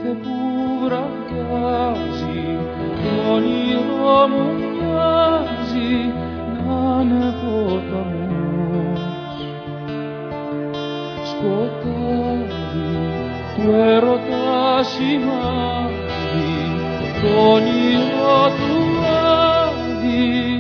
Κάθε που βραδιάζει το όνειρό μου μοιάζει να είναι ποταμός. Σκοτάδι του έρωτα σημάδι, το όνειρο του άδει